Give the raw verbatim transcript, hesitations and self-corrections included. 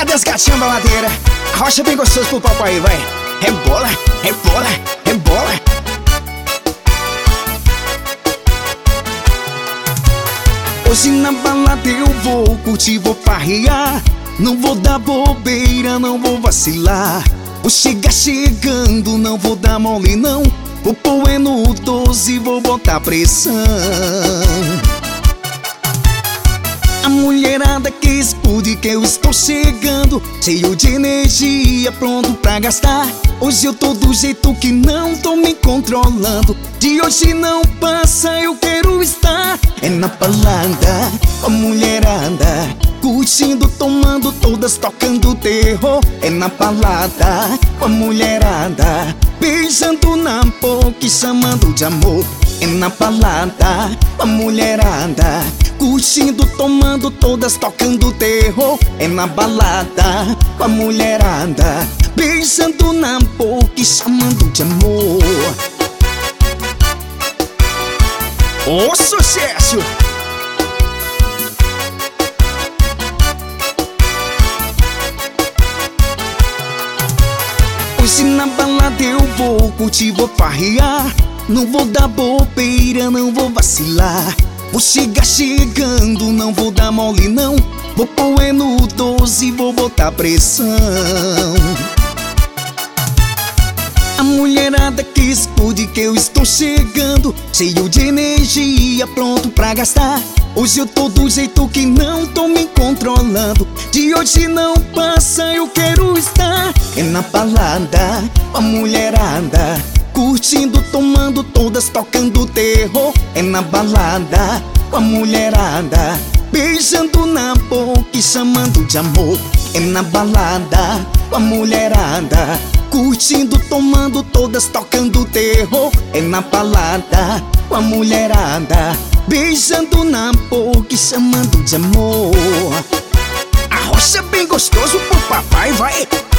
Cadê as gatinhas baladeiras? Arrocha bem gostoso pro papai, vai. Rebola, rebola, rebola. Hoje na balada eu vou curtir, vou farrear. Não vou dar bobeira, não vou vacilar. Vou chegar chegando, não vou dar mole não. Vou pôr é no doze, vou botar pressão. A mulherada que explode que eu estou chegando, cheio de energia, pronto pra gastar. Hoje eu tô do jeito que não tô me controlando. De hoje não passa, eu quero estar. É na balada, a mulherada curtindo, tomando, todas tocando terror. É na balada, a mulherada beijando na boca e chamando de amor. É na balada, a mulherada curtindo, tomando, todas tocando terror. É na balada, a mulherada beijando na boca e chamando de amor. Ô sucesso! Hoje na balada eu vou curtir, vou farrear. Não vou dar bobeira, não vou vacilar. Vou chegar chegando, não vou dar mole não. Vou pôr é no doze, vou botar pressão. A mulherada que explode que eu estou chegando, cheio de energia, pronto pra gastar. Hoje eu tô do jeito que não tô me controlando. De hoje não passa, eu quero estar. É na balada, a mulherada curtindo, tomando, todas tocando terror. É na balada, a mulherada beijando na boca e chamando de amor. É na balada, a mulherada curtindo, tomando, todas tocando terror. É na balada, a mulherada beijando na boca e chamando de amor. Arrocha bem gostoso pro papai, vai.